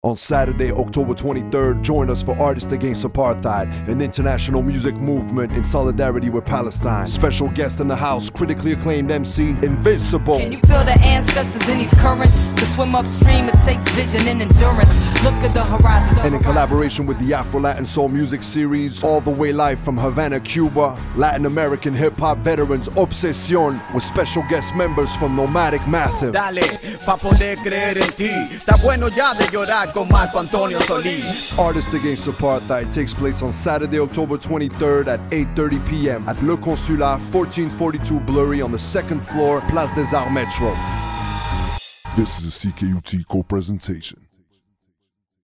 On Saturday, October 23rd, join us for Artists Against Apartheid, an international music movement in solidarity with Palestine. Special guest in the house, critically acclaimed MC, Invincible. Can you feel the ancestors in these currents? To swim upstream, it takes vision and endurance. Look at the horizon. And in collaboration with the Afro-Latin Soul Music Series, all the way live from Havana, Cuba, Latin American hip-hop veterans Obsession, with special guest members from Nomadic Massive. Dale, pa' poder creer en ti. Está bueno ya de llorar con Marco Antonio Solís. Artists Against Apartheid takes place on Saturday, October 23rd at 8:30 p.m. at Le Consulat, 1442 Blurry on the second floor, Place des Arts Metro. This is a CKUT co-presentation.